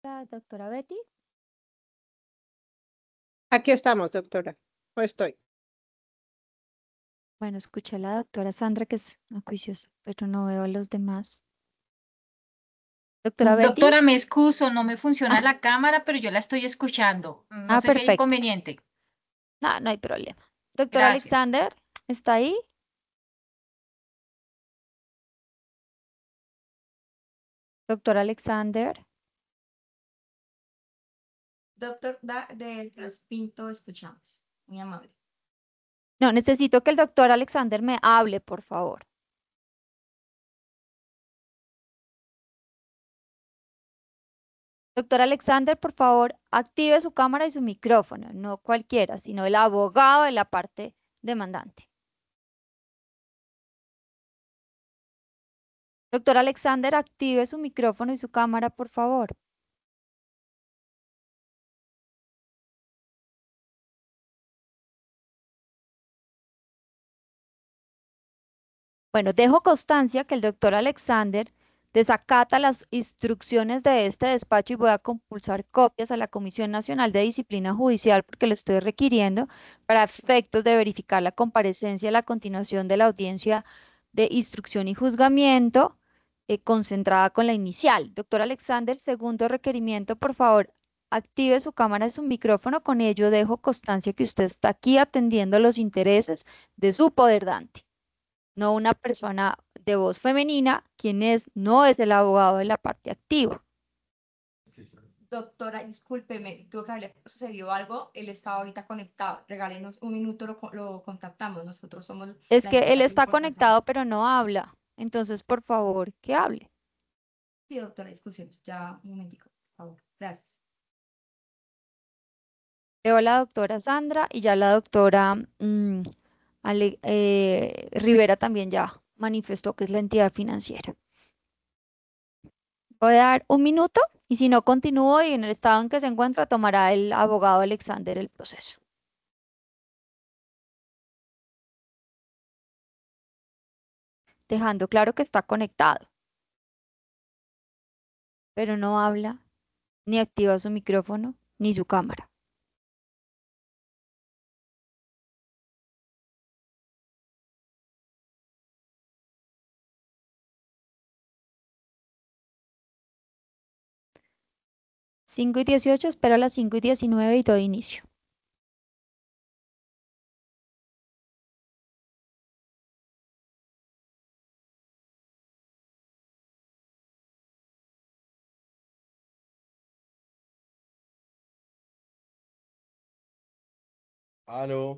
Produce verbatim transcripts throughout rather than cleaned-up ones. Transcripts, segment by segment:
La doctora Betty. Aquí estamos, doctora. No estoy. Bueno, escuché a la doctora Sandra, que es juiciosa, pero no veo a los demás. Doctora Betty. Doctora, me excuso, no me funciona Ah, la cámara, pero yo la estoy escuchando. No ah, sé si hay perfecto. inconveniente. No, no hay problema. Doctor Gracias. Alexander, ¿está ahí? Doctor Alexander. Doctor da, de Traspinto, escuchamos. Muy amable. No, necesito que el doctor Alexander me hable, por favor. Doctor Alexander, por favor, active su cámara y su micrófono, no cualquiera, sino el abogado de la parte demandante. Doctor Alexander, active su micrófono y su cámara, por favor. Bueno, dejo constancia que el doctor Alexander desacata las instrucciones de este despacho y voy a compulsar copias a la Comisión Nacional de Disciplina Judicial porque lo estoy requiriendo para efectos de verificar la comparecencia a la continuación de la audiencia de instrucción y juzgamiento eh, concentrada con la inicial. Doctor Alexander, segundo requerimiento, por favor, active su cámara y su micrófono. Con ello dejo constancia que usted está aquí atendiendo los intereses de su poderdante, no una persona de voz femenina, quien es, no es el abogado de la parte activa. Doctora, discúlpeme, tuvo que haberle sucedido algo. Él estaba ahorita conectado. Regálenos un minuto, lo, co- lo contactamos. Nosotros somos Es la que él entidad que está representa. conectado, pero no habla. Entonces, por favor, que hable. Sí, doctora, discusión. Ya un momentico, por favor. Gracias. Veo a la doctora Sandra y ya la doctora mm, Ale- eh, Rivera también ya manifestó que es la entidad financiera. Voy a dar un minuto y si no continúo y en el estado en que se encuentra, tomará el abogado Alexander el proceso. Dejando claro que está conectado, pero no habla, ni activa su micrófono, ni su cámara. cinco y dieciocho, espero a las cinco y diecinueve y doy inicio. Aló,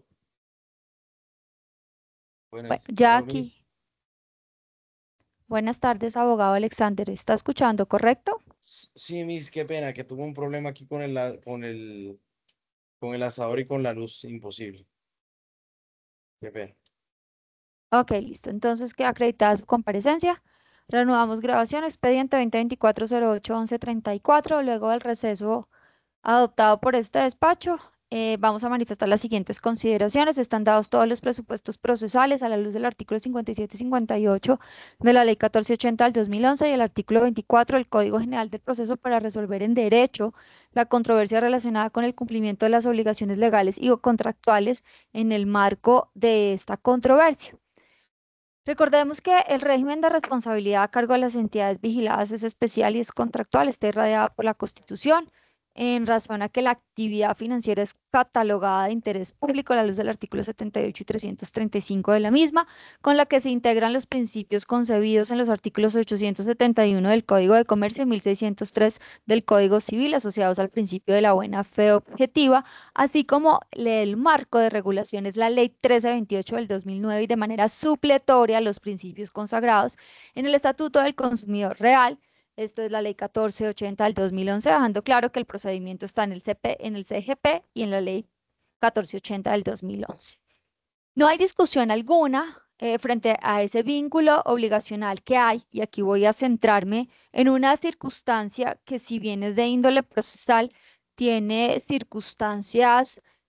Bueno, buenas, ya aló, aquí. Miss. Buenas tardes, abogado Alexander. ¿Está escuchando, correcto? S- Sí, Miss, qué pena, que tuve un problema aquí con el, a- con el, con el asador y con la luz, imposible. Qué pena. Ok, listo. Entonces queda acreditada su comparecencia. Reanudamos grabación, expediente veinte veinticuatro cero ocho once treinta y cuatro. Luego del receso adoptado por este despacho, eh, vamos a manifestar las siguientes consideraciones. Están dados todos los presupuestos procesales a la luz del artículo cincuenta y siete y cincuenta y ocho de la Ley catorce ochenta del dos mil once y el artículo veinticuatro del Código General del Proceso para resolver en derecho la controversia relacionada con el cumplimiento de las obligaciones legales y o contractuales en el marco de esta controversia. Recordemos que el régimen de responsabilidad a cargo de las entidades vigiladas es especial y es contractual, está irradiada por la Constitución, en razón a que la actividad financiera es catalogada de interés público a la luz del artículo setenta y ocho y trescientos treinta y cinco de la misma, con la que se integran los principios concebidos en los artículos ochocientos setenta y uno del Código de Comercio y mil seiscientos tres del Código Civil, asociados al principio de la buena fe objetiva, así como el marco de regulación es la Ley trece veintiocho del dos mil nueve y de manera supletoria a los principios consagrados en el Estatuto del Consumidor Real. Esto es la Ley catorce ochenta del dos mil once, dejando claro que el procedimiento está en el C P, en el C G P y en la Ley catorce ochenta del dos mil once. No hay discusión alguna eh, frente a ese vínculo obligacional que hay, y aquí voy a centrarme en una circunstancia que, si bien es de índole procesal, tiene circunstancias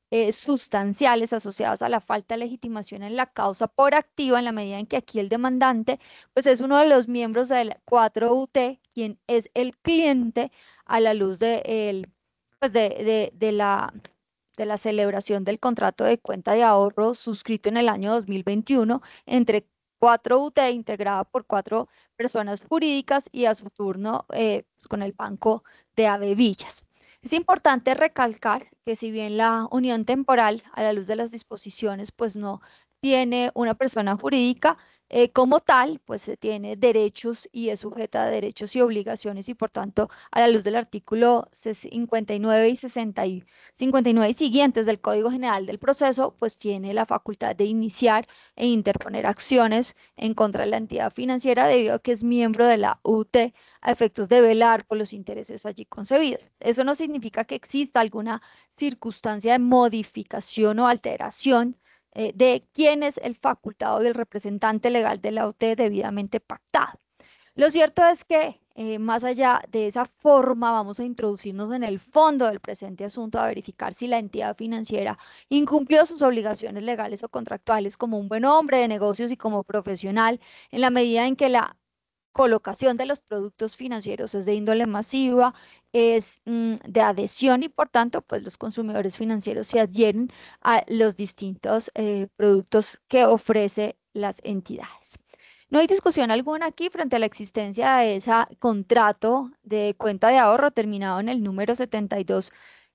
eh, sustanciales asociadas a la falta de legitimación en la causa por activa, en la medida en que aquí el demandante pues es uno de los miembros del cuatro U T, quien es el cliente a la luz de, el, pues de, de, de la de la celebración del contrato de cuenta de ahorro suscrito en el año dos mil veintiuno entre cuatro U T, integrada por cuatro personas jurídicas y a su turno eh, pues, con el Banco de Avevillas. Es importante recalcar que si bien la unión temporal, a la luz de las disposiciones, pues no tiene una persona jurídica, eh, como tal, pues se tiene derechos y es sujeta a derechos y obligaciones y por tanto, a la luz del artículo cincuenta y nueve y sesenta y cincuenta y nueve y siguientes del Código General del Proceso, pues tiene la facultad de iniciar e interponer acciones en contra de la entidad financiera debido a que es miembro de la U T a efectos de velar por los intereses allí concebidos. Eso no significa que exista alguna circunstancia de modificación o alteración eh, de quién es el facultado del representante legal de la U T debidamente pactado. Lo cierto es que eh, más allá de esa forma vamos a introducirnos en el fondo del presente asunto a verificar si la entidad financiera incumplió sus obligaciones legales o contractuales como un buen hombre de negocios y como profesional en la medida en que la colocación de los productos financieros es de índole masiva, es mm, de adhesión y por tanto pues los consumidores financieros se adhieren a los distintos eh, productos que ofrece las entidades. No hay discusión alguna aquí frente a la existencia de ese contrato de cuenta de ahorro terminado en el número setenta y dos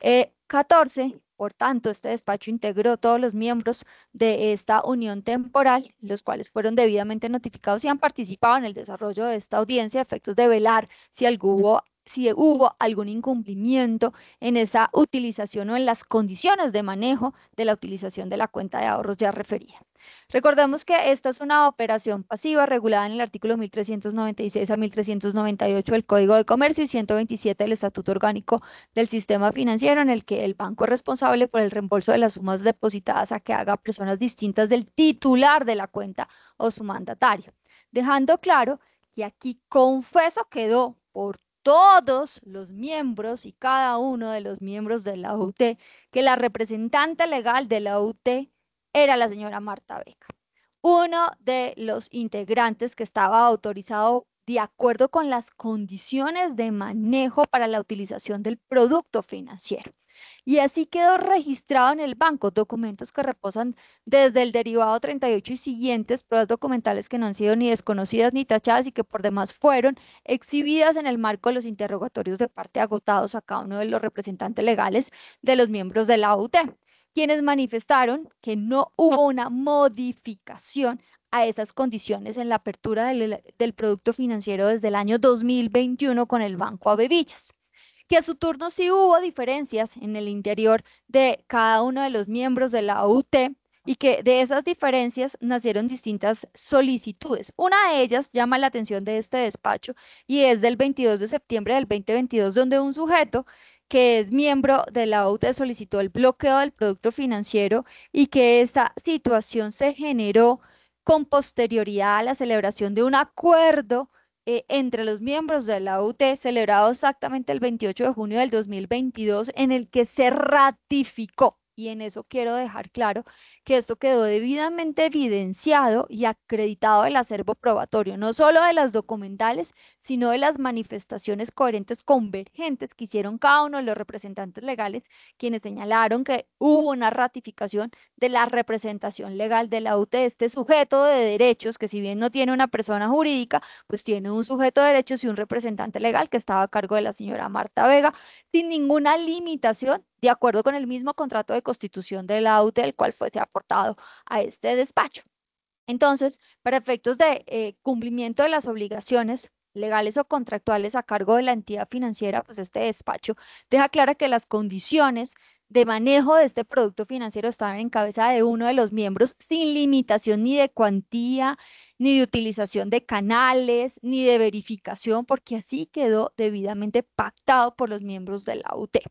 catorce. Por tanto, este despacho integró todos los miembros de esta unión temporal, los cuales fueron debidamente notificados y han participado en el desarrollo de esta audiencia a efectos de velar si hubo, si hubo algún incumplimiento en esa utilización o en las condiciones de manejo de la utilización de la cuenta de ahorros ya referida. Recordemos que esta es una operación pasiva regulada en el artículo mil trescientos noventa y seis a mil trescientos noventa y ocho del Código de Comercio y ciento veintisiete del Estatuto Orgánico del Sistema Financiero, en el que el banco es responsable por el reembolso de las sumas depositadas a que haga personas distintas del titular de la cuenta o su mandatario. Dejando claro que aquí confeso quedó por todos los miembros y cada uno de los miembros de la U T que la representante legal de la U T era la señora Marta Vega, uno de los integrantes que estaba autorizado de acuerdo con las condiciones de manejo para la utilización del producto financiero. Y así quedó registrado en el banco documentos que reposan desde el derivado treinta y ocho y siguientes, pruebas documentales que no han sido ni desconocidas ni tachadas y que por demás fueron exhibidas en el marco de los interrogatorios de parte agotados a cada uno de los representantes legales de los miembros de la U T, quienes manifestaron que no hubo una modificación a esas condiciones en la apertura del, del producto financiero desde el año dos mil veintiuno con el Banco Avevillas, que a su turno sí hubo diferencias en el interior de cada uno de los miembros de la U T y que de esas diferencias nacieron distintas solicitudes. Una de ellas llama la atención de este despacho y es del veintidós de septiembre del dos mil veintidós, donde un sujeto que es miembro de la U T solicitó el bloqueo del producto financiero y que esta situación se generó con posterioridad a la celebración de un acuerdo eh, entre los miembros de la U T celebrado exactamente el veintiocho de junio del dos mil veintidós, en el que se ratificó, y en eso quiero dejar claro que esto quedó debidamente evidenciado y acreditado el acervo probatorio, no solo de las documentales, sino de las manifestaciones coherentes convergentes que hicieron cada uno de los representantes legales, quienes señalaron que hubo una ratificación de la representación legal de la U T, este sujeto de derechos, que si bien no tiene una persona jurídica, pues tiene un sujeto de derechos y un representante legal que estaba a cargo de la señora Marta Vega, sin ninguna limitación, de acuerdo con el mismo contrato de constitución de la U T, el cual fuese aportado a este despacho. Entonces, para efectos de eh, cumplimiento de las obligaciones legales o contractuales a cargo de la entidad financiera, pues este despacho deja clara que las condiciones de manejo de este producto financiero estaban en cabeza de uno de los miembros sin limitación ni de cuantía, ni de utilización de canales, ni de verificación, porque así quedó debidamente pactado por los miembros de la U T,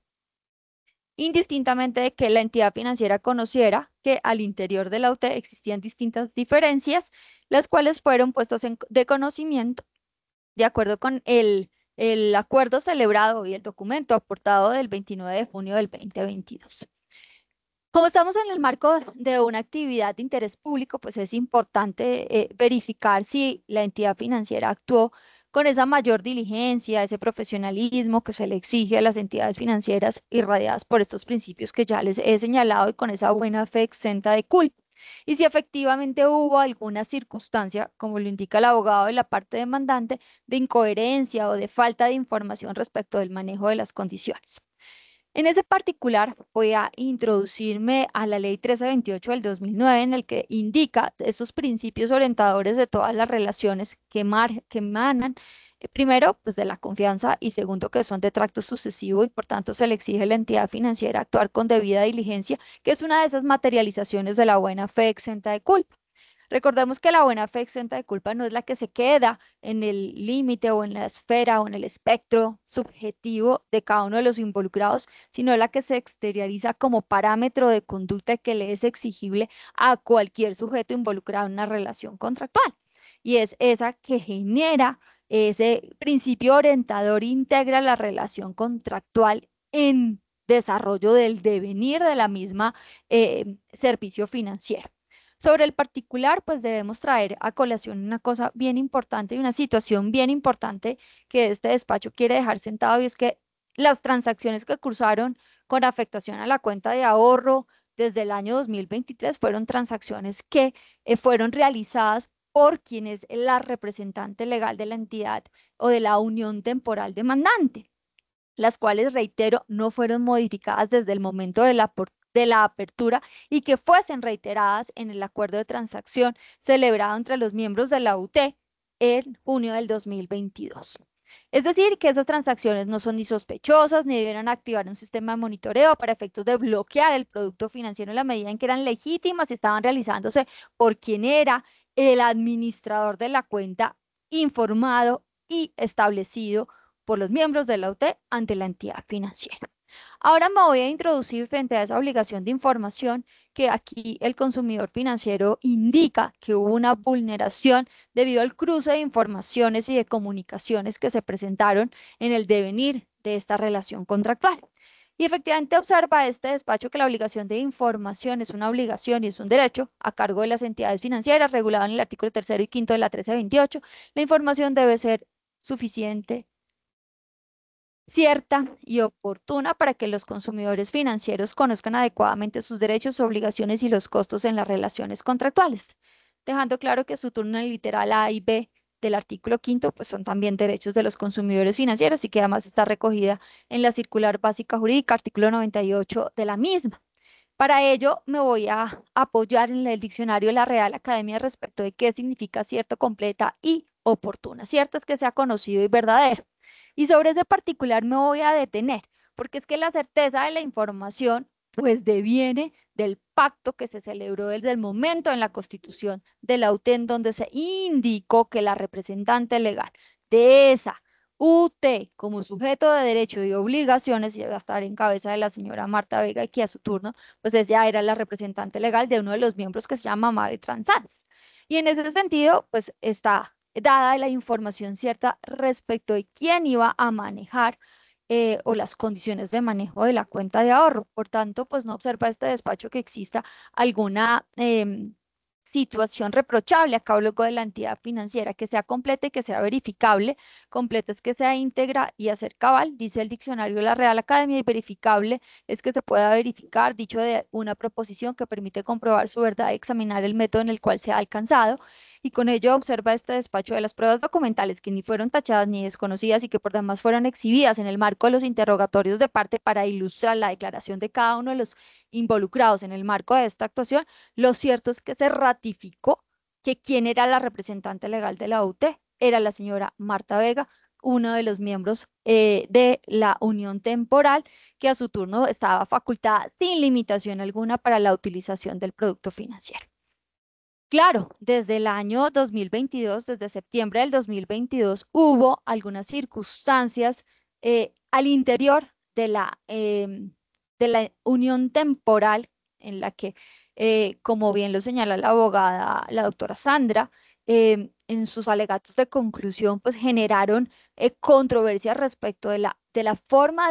indistintamente de que la entidad financiera conociera que al interior de la U T existían distintas diferencias, las cuales fueron puestas en, de conocimiento de acuerdo con el, el acuerdo celebrado y el documento aportado del veintinueve de junio del dos mil veintidós. Como estamos en el marco de una actividad de interés público, pues es importante eh, verificar si la entidad financiera actuó con esa mayor diligencia, ese profesionalismo que se le exige a las entidades financieras irradiadas por estos principios que ya les he señalado y con esa buena fe exenta de culpa. Y si efectivamente hubo alguna circunstancia, como lo indica el abogado de la parte demandante, de incoherencia o de falta de información respecto del manejo de las condiciones. En ese particular, voy a introducirme a la Ley trece veintiocho del dos mil nueve, en el que indica estos principios orientadores de todas las relaciones que, mar- que emanan, eh, primero, pues de la confianza y segundo, que son de tracto sucesivo y por tanto se le exige a la entidad financiera actuar con debida diligencia, que es una de esas materializaciones de la buena fe exenta de culpa. Recordemos que la buena fe exenta de culpa no es la que se queda en el límite o en la esfera o en el espectro subjetivo de cada uno de los involucrados, sino la que se exterioriza como parámetro de conducta que le es exigible a cualquier sujeto involucrado en una relación contractual. Y es esa que genera ese principio orientador, integra la relación contractual en desarrollo del devenir de la misma eh, servicio financiero. Sobre el particular, pues debemos traer a colación una cosa bien importante y una situación bien importante que este despacho quiere dejar sentado, y es que las transacciones que cursaron con afectación a la cuenta de ahorro desde el año dos mil veintitrés fueron transacciones que eh, fueron realizadas por quien es la representante legal de la entidad o de la unión temporal demandante, las cuales, reitero, no fueron modificadas desde el momento de la, de la apertura y que fuesen reiteradas en el acuerdo de transacción celebrado entre los miembros de la U T en junio del dos mil veintidós. Es decir, que esas transacciones no son ni sospechosas ni debieron activar un sistema de monitoreo para efectos de bloquear el producto financiero en la medida en que eran legítimas y estaban realizándose por quien era el administrador de la cuenta, informado y establecido por los miembros de la U T ante la entidad financiera. Ahora me voy a introducir frente a esa obligación de información que aquí el consumidor financiero indica que hubo una vulneración debido al cruce de informaciones y de comunicaciones que se presentaron en el devenir de esta relación contractual. Y efectivamente observa este despacho que la obligación de información es una obligación y es un derecho a cargo de las entidades financieras regulado en el artículo tercero y quinto de la trece veintiocho. La información debe ser suficiente, cierta y oportuna para que los consumidores financieros conozcan adecuadamente sus derechos, obligaciones y los costos en las relaciones contractuales, dejando claro que su turno en el literal A y B del artículo quinto pues son también derechos de los consumidores financieros y que además está recogida en la Circular Básica Jurídica, artículo noventa y ocho de la misma. Para ello me voy a apoyar en el diccionario de la Real Academia respecto de qué significa cierto, completa y oportuna. Cierto es que sea conocido y verdadero. Y sobre ese particular me voy a detener, porque es que la certeza de la información pues deviene del pacto que se celebró desde el momento en la constitución de la U T, en donde se indicó que la representante legal de esa U T como sujeto de derecho y obligaciones iba a estar en cabeza de la señora Marta Vega y que a su turno pues ella era la representante legal de uno de los miembros que se llama Mavi Transans. Y en ese sentido pues está dada la información cierta respecto de quién iba a manejar eh, o las condiciones de manejo de la cuenta de ahorro. Por tanto, pues no observa este despacho que exista alguna eh, situación reprochable a cargo de la entidad financiera, que sea completa y que sea verificable. Completa es que sea íntegra y hacer cabal, dice el diccionario de la Real Academia, y verificable es que se pueda verificar, dicho de una proposición que permite comprobar su verdad y examinar el método en el cual se ha alcanzado. Y con ello observa este despacho de las pruebas documentales que ni fueron tachadas ni desconocidas y que por demás fueron exhibidas en el marco de los interrogatorios de parte para ilustrar la declaración de cada uno de los involucrados en el marco de esta actuación. Lo cierto es que se ratificó que quien era la representante legal de la U T era la señora Marta Vega, uno de los miembros eh, de la unión temporal, que a su turno estaba facultada sin limitación alguna para la utilización del producto financiero. Claro, desde el año dos mil veintidós, desde septiembre del dos mil veintidós, hubo algunas circunstancias eh, al interior de la, eh, de la unión temporal en la que, eh, como bien lo señala la abogada, la doctora Sandra, eh, en sus alegatos de conclusión, pues generaron eh, controversias respecto de la, de la forma de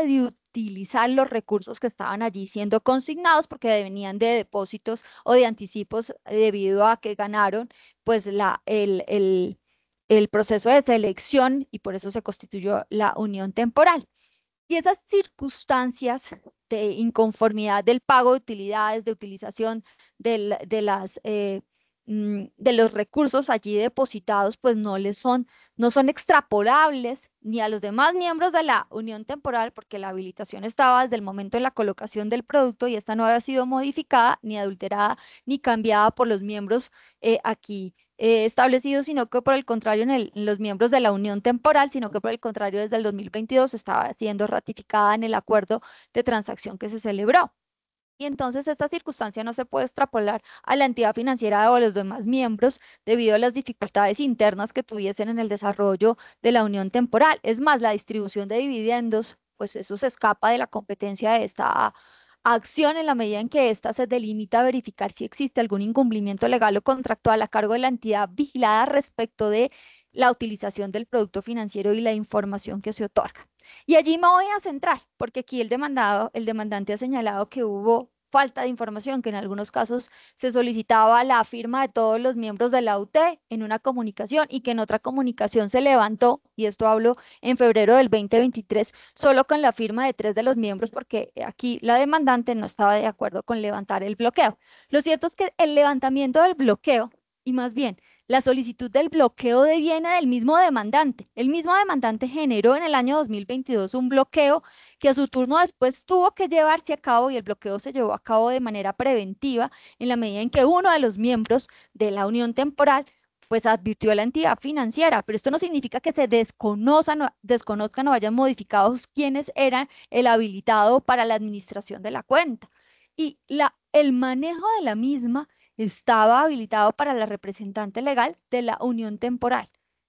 utilizar los recursos que estaban allí siendo consignados porque venían de depósitos o de anticipos debido a que ganaron pues la, el, el, el proceso de selección y por eso se constituyó la unión temporal. Y esas circunstancias de inconformidad del pago de utilidades, de utilización del, de, las, eh, mm, de los recursos allí depositados, pues no les son, no son extrapolables ni a los demás miembros de la unión temporal, porque la habilitación estaba desde el momento de la colocación del producto y esta no había sido modificada, ni adulterada, ni cambiada por los miembros eh, aquí eh, establecidos, sino que por el contrario en, el, en los miembros de la unión temporal, sino que por el contrario desde el dos mil veintidós estaba siendo ratificada en el acuerdo de transacción que se celebró. Y entonces esta circunstancia no se puede extrapolar a la entidad financiera o a los demás miembros debido a las dificultades internas que tuviesen en el desarrollo de la unión temporal. Es más, la distribución de dividendos, pues eso se escapa de la competencia de esta acción en la medida en que ésta se delimita a verificar si existe algún incumplimiento legal o contractual a cargo de la entidad vigilada respecto de la utilización del producto financiero y la información que se otorga. Y allí me voy a centrar, porque aquí el demandado, el demandante ha señalado que hubo falta de información, que en algunos casos se solicitaba la firma de todos los miembros de la U T en una comunicación y que en otra comunicación se levantó, y esto hablo en febrero del veinte veintitrés, solo con la firma de tres de los miembros, porque aquí la demandante no estaba de acuerdo con levantar el bloqueo. Lo cierto es que el levantamiento del bloqueo, y más bien la solicitud del bloqueo deviene del mismo demandante. El mismo demandante generó en el año dos mil veintidós un bloqueo que a su turno después tuvo que llevarse a cabo y el bloqueo se llevó a cabo de manera preventiva en la medida en que uno de los miembros de la unión temporal pues advirtió a la entidad financiera, pero esto no significa que se desconozcan, desconozcan o hayan modificado quiénes eran el habilitado para la administración de la cuenta. Y la, el manejo de la misma estaba habilitado para la representante legal de la unión temporal.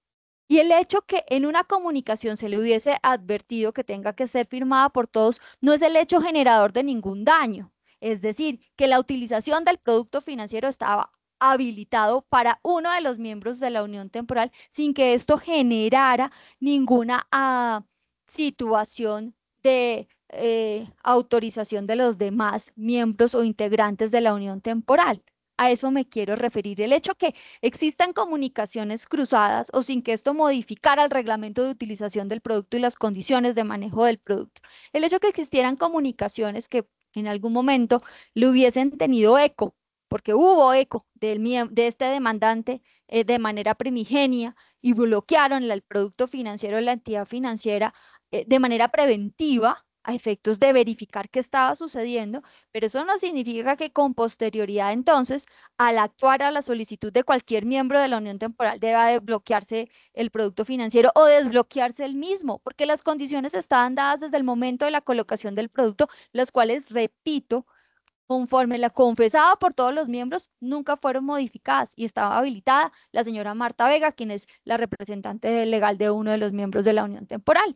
Y el hecho que en una comunicación se le hubiese advertido que tenga que ser firmada por todos no es el hecho generador de ningún daño. Es decir, que la utilización del producto financiero estaba habilitado para uno de los miembros de la unión temporal sin que esto generara ninguna uh, situación de eh, autorización de los demás miembros o integrantes de la unión temporal. A eso me quiero referir. El hecho que existan comunicaciones cruzadas o sin que esto modificara el reglamento de utilización del producto y las condiciones de manejo del producto. El hecho que existieran comunicaciones que en algún momento le hubiesen tenido eco, porque hubo eco del, de este demandante eh, de manera primigenia y bloquearon el producto financiero de la entidad financiera eh, de manera preventiva, a efectos de verificar qué estaba sucediendo, pero eso no significa que con posterioridad entonces, al actuar a la solicitud de cualquier miembro de la unión temporal, deba desbloquearse el producto financiero o desbloquearse el mismo, porque las condiciones estaban dadas desde el momento de la colocación del producto, las cuales, repito, conforme la confesada por todos los miembros, nunca fueron modificadas y estaba habilitada la señora Marta Vega, quien es la representante legal de uno de los miembros de la unión temporal.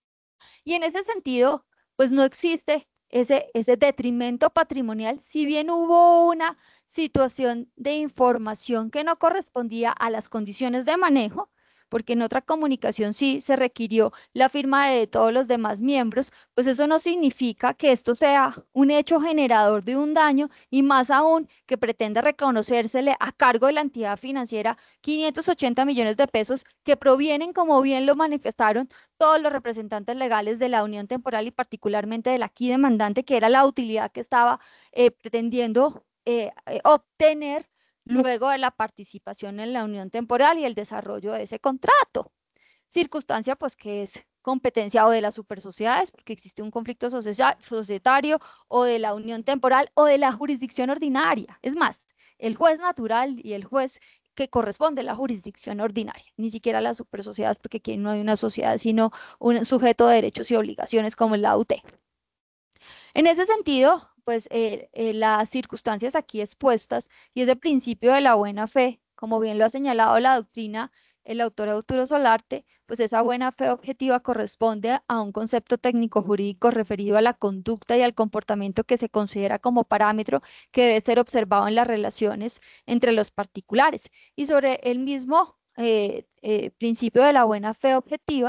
Y en ese sentido, pues no existe ese, ese detrimento patrimonial, si bien hubo una situación de información que no correspondía a las condiciones de manejo, porque en otra comunicación sí se requirió la firma de todos los demás miembros, pues eso no significa que esto sea un hecho generador de un daño y más aún que pretenda reconocérsele a cargo de la entidad financiera quinientos ochenta millones de pesos que provienen, como bien lo manifestaron todos los representantes legales de la unión temporal y particularmente del aquí demandante, que era la utilidad que estaba eh, pretendiendo eh, eh, obtener luego de la participación en la unión temporal y el desarrollo de ese contrato. Circunstancia pues que es competencia o de las supersociedades, porque existe un conflicto societario, o de la unión temporal o de la jurisdicción ordinaria. Es más, el juez natural y el juez que corresponde a la jurisdicción ordinaria, ni siquiera a las supersociedades, porque aquí no hay una sociedad, sino un sujeto de derechos y obligaciones como es la U T. En ese sentido, pues eh, eh, las circunstancias aquí expuestas y ese principio de la buena fe, como bien lo ha señalado la doctrina, el autor Arturo Solarte, pues esa buena fe objetiva corresponde a un concepto técnico jurídico referido a la conducta y al comportamiento que se considera como parámetro que debe ser observado en las relaciones entre los particulares. Y sobre el mismo eh, eh, principio de la buena fe objetiva,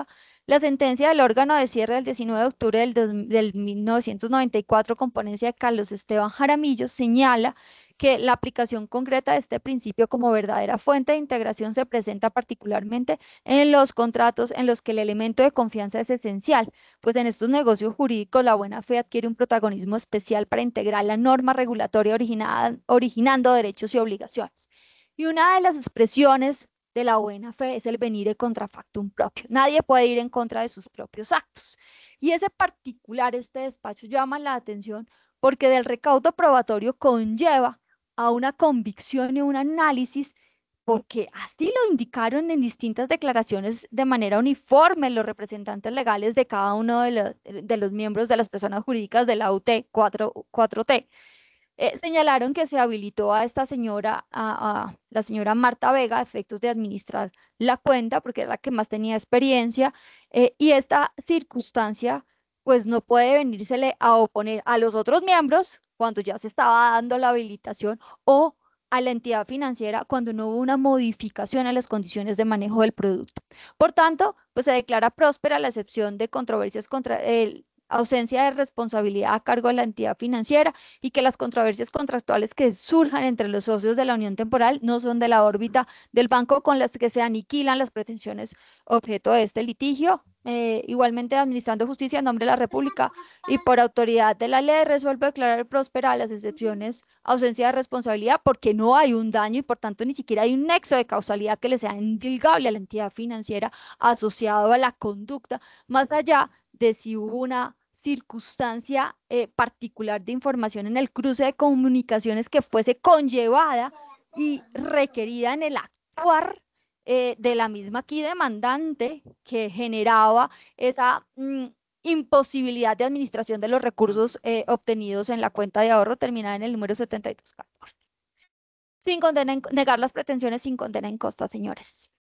La sentencia del órgano de cierre del diecinueve de octubre del, dos- del mil novecientos noventa y cuatro, con ponencia de Carlos Esteban Jaramillo, señala que la aplicación concreta de este principio como verdadera fuente de integración se presenta particularmente en los contratos en los que el elemento de confianza es esencial, pues en estos negocios jurídicos la buena fe adquiere un protagonismo especial para integrar la norma regulatoria originada, originando derechos y obligaciones. Y una de las expresiones de la buena fe es el venire contra factum propio. Nadie puede ir en contra de sus propios actos. Y ese particular, este despacho llama la atención porque del recaudo probatorio conlleva a una convicción y un análisis, porque así lo indicaron en distintas declaraciones de manera uniforme los representantes legales de cada uno de los, de los miembros de las personas jurídicas de la U T cuatro, cuatro T. Eh, señalaron que se habilitó a esta señora, a, a la señora Marta Vega, a efectos de administrar la cuenta, porque era la que más tenía experiencia, eh, y esta circunstancia, pues no puede venírsele a oponer a los otros miembros cuando ya se estaba dando la habilitación o a la entidad financiera cuando no hubo una modificación a las condiciones de manejo del producto. Por tanto, pues se declara próspera la excepción de controversias contra el ausencia de responsabilidad a cargo de la entidad financiera y que las controversias contractuales que surjan entre los socios de la unión temporal no son de la órbita del banco con las que se aniquilan las pretensiones objeto de este litigio. Eh, igualmente, administrando justicia en nombre de la República y por autoridad de la ley, resuelve declarar próspera las excepciones, ausencia de responsabilidad, porque no hay un daño y por tanto ni siquiera hay un nexo de causalidad que le sea indilgable a la entidad financiera asociado a la conducta, más allá de si hubo una circunstancia eh, particular de información en el cruce de comunicaciones que fuese conllevada y requerida en el actuar eh, de la misma aquí demandante, que generaba esa mm, imposibilidad de administración de los recursos eh, obtenidos en la cuenta de ahorro terminada en el número setenta y dos catorce. Sin condena en, negar las pretensiones sin condena en costa, señores.